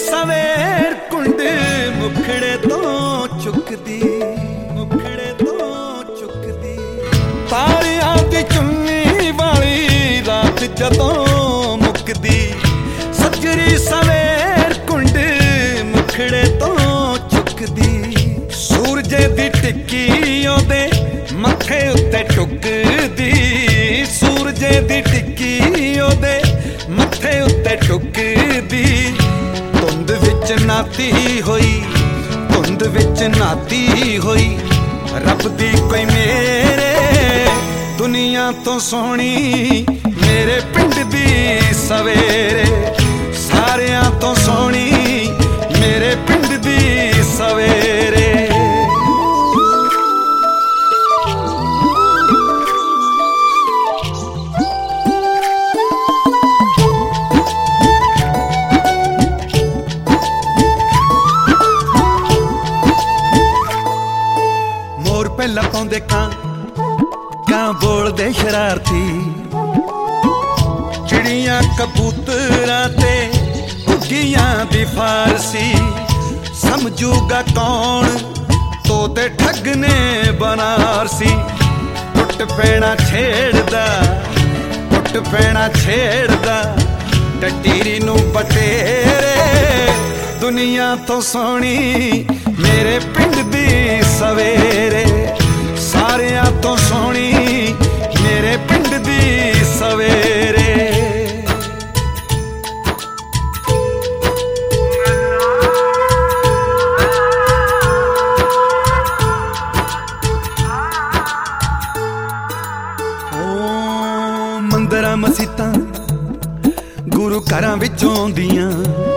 ਸਵੇਰ ਕੁੰਡ ਮੁਖੜੇ ਤੋਂ ਚੁੱਕਦੀ ਤਾਰਿਆਂ ਦੀ ਚੁੰਨੀ ਵਾਲੀ ਰਾਤ ਜਦੋਂ ਮੁੱਕਦੀ ਸੱਜਰੀ ਸਵੇਰ ਕੁੰਡ ਮੁਖੜੇ ਤੋਂ ਚੁੱਕਦੀ ਸੂਰਜੇ ਦੀ ਟਿੱਕੀ ਉਹਦੇ ਮੱਥੇ ਉੱਤੇ ਟੁੱਕਦੀ ਸੂਰਜੇ ਦੀ ਟਿੱਕੀ ਉਹਦੇ ਮੱਥੇ ਉੱਤੇ ਟੁੱਕਦੀ ਧੁੰਦ ਵਿੱਚ ਨਾਤੀ ਹੋਈ ਰੱਬ ਦੀ ਕੋਈ ਮੇਰੇ ਦੁਨੀਆ ਤੋਂ ਸੋਹਣੀ ਮੇਰੇ ਪਿੰਡ ਦੀ ਸਵੇਰੇ ਸਾਰਿਆਂ ਤੋਂ ਸੋਹਣੀ ਮੇਰੇ ਪਿੰਡ ਦੀ ਸਵੇਰੇ ਪਹਿਲਾਂ ਪਾਉਂਦੇ ਕਾਂ ਬੋਲਦੇ ਸ਼ਰਾਰਤੀ ਚਿੜੀਆਂ ਕਬੂਤਰਾਂ ਤੇ ਘੁੱਗੀਆਂ ਦੀ ਫਾਰਸੀ ਸਮਝੂਗਾ ਕੌਣ ਤੋਤੇ ਠੱਗ ਨੇ ਬਨਾਰਸੀ ਟੁੱਟ ਪੈਣਾ ਛੇੜਦਾ ਟਟੀਰੀ ਨੂੰ ਪਟੇਰੇ ਦੁਨੀਆ ਤੋਂ ਸੋਹਣੀ ਮੇਰੇ ਪਿੰਡ ਦੀ ਸਵੇਰੇ ਸਾਰਿਆਂ ਤੋਂ ਸੋਹਣੀ ਮੇਰੇ ਪਿੰਡ ਦੀ ਸਵੇਰੇ ਮੰਦਰਾਂ ਮਸੀਤਾਂ ਗੁਰੂ ਘਰਾਂ ਵਿੱਚੋਂ ਆਉਂਦੀਆਂ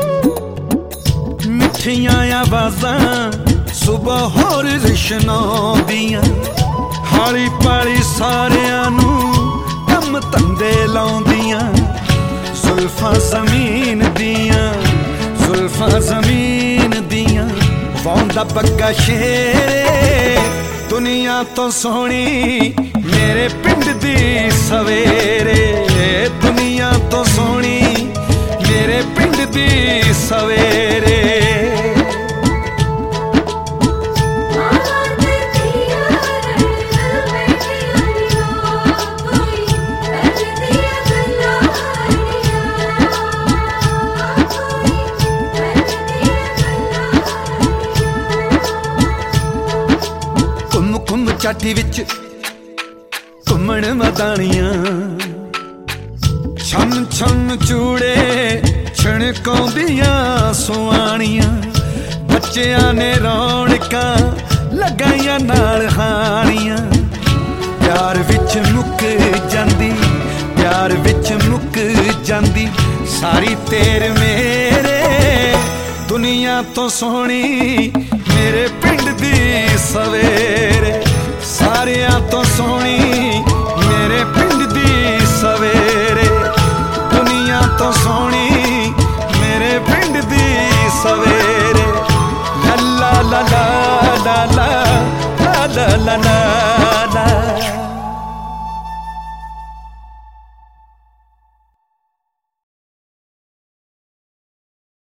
ਮਿੱਠੀਆਂ ਆਵਾਜ਼ਾਂ ਸੁਬਹ ਹੋਰ ਰਿਸ਼ਨਾਉਂਦੀਆਂ ਹਾਲੀ ਪਾਲੀ ਸਾਰਿਆਂ ਨੂੰ ਕੰਮ ਧੰਦੇ ਲਾਉਂਦੀਆਂ ਜ਼ੁਲਫਾਂ ਜ਼ਮੀਨ ਦੀਆਂ ਵਾਉਂਦਾ ਬੱਗਾ ਸ਼ੇਰੇ ਦੁਨੀਆ ਤੋਂ ਸੋਹਣੀ ਮੇਰੇ ਪਿੰਡ ਦੀ ਸਵੇਰੇ ਦੁਨੀਆ ਤੋਂ ਸੋਹਣੀ ਮੇਰੇ ਪਿੰਡ ਦੀ ਸਵੇਰੇ ਚਾਟੀ ਵਿੱਚ ਘੁੰਮਣ ਮਦਾਨੀਆਂ ਛੰਨ ਚੂੜੇ ਛਣਕਾਉਂਦੀਆਂ ਸੁਆਣੀਆਂ ਬੱਚਿਆਂ ਨੇ ਰੌਣਕਾਂ ਲਗਾਈਆਂ ਨਾਲ ਹਾਣੀਆਂ ਪਿਆਰ ਵਿੱਚ ਮੁੱਕ ਜਾਂਦੀ ਸਾਰੀ ਤੇਰ ਮੇਰੇ ਦੁਨੀਆ ਤੋਂ ਸੋਹਣੀ ਮੇਰੇ ਪਿੰਡ ਦੀ ਸਵੇਰੇ ਸਾਰਿਆਂ ਤੋਂ ਸੋਹਣੀ ਮੇਰੇ ਪਿੰਡ ਦੀ ਸਵੇਰੇ ਦੁਨੀਆ ਤੋਂ ਸੋਹਣੀ ਮੇਰੇ ਪਿੰਡ ਦੀ ਸਵੇਰੇ